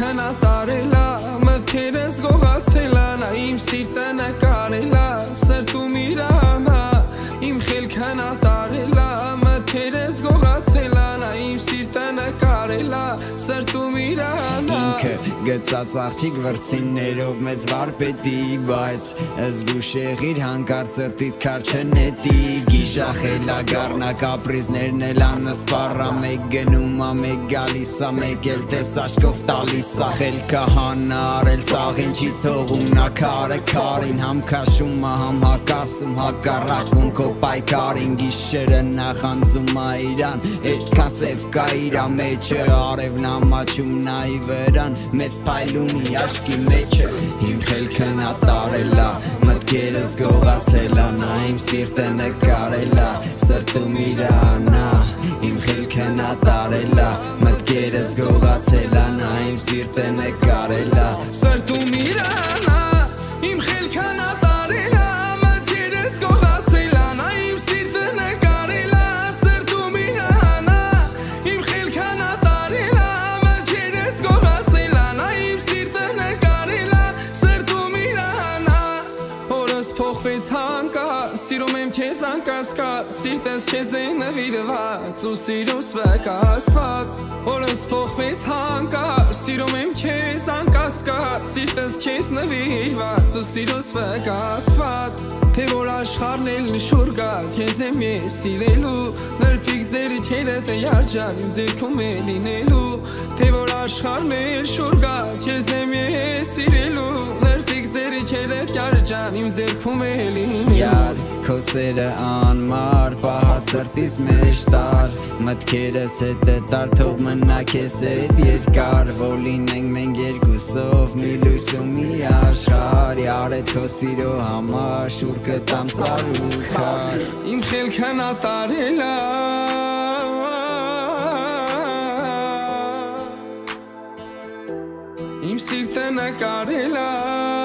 նատարելա մտքերս գողացելա նա իմ սիրտը նկարելա սրտում իրանա իմ խելքը նատարելա մտքերս գողացելա նա իմ սիրտը նկարելա սրտում իրանա ինքը գծած աղջիկ վրձիններով մեծ վարպետի բայց զգուշ եղիր հանկարծ սրտիդ քար չնետի գիժախելա գառնա կապրիզներն էլ անսպառա մեկ գնում ա մեկ գալիս ա մեկ էլ տես աշկով տալիս ա խելքը հանա արել սաղին չի թողում նա քարը քարին համ քաշում ա համ հակասում հակառակվում քո պայքարին գիշերը նախանձում ա իրան այդքան սև կա իրա մեջը արևն ամաչում նայի վրան մեծ փայլունի աշկի մեջը իմ խելքը նատարելա մտքերս գողացելա նա իմ սիրտը նկարելա սրտում իրանա իմ խելքը նատարելա մտքերս գողացելա նա իմ սիրտը նկարելա սրտում իրանա իմ խելքը նատարելա մտքերս գողացելա նա իմ սիրտը նկարելա սրտում իրանա իմ խելքը նատարելա մտքերս գողացելա նա իմ սիրտը նկարելա սրտում իրանա օրս փոխվեց հանկարծ սիրում եմ քեզ անկասկած սիրտս քեզ է նվիրված ու սիրուս վկաստված օրս փոխվեց հանկարծ սիրում եմ քեզ անկասկած սիրտս քեզ նվիրված ու սիրուս վկաստված թե որ աշխարհն էլ նշուր գա քեզ եմ ես սիրելու նրբիկ ձերիդ երեթը երջան իմ ձեռքում է լինելու թե որ աշխարհն էլ շուր գա քեզ եմ ես սիրելու նրբիկ ձերիդ երեթ երջան իմ ձեռքում է լինելու քո սերը անմար պահած սրտիս մեջ տար մտքերս հետ է տար թող մնա քեզ հետ երկար որ լինենք մենք երկուսով մի լույս ու մի աշխարհ յարետ քո սիրո համար շուռ կտամ սարու քար իմ խելքը նատարելա իմ սիրտը նկարելա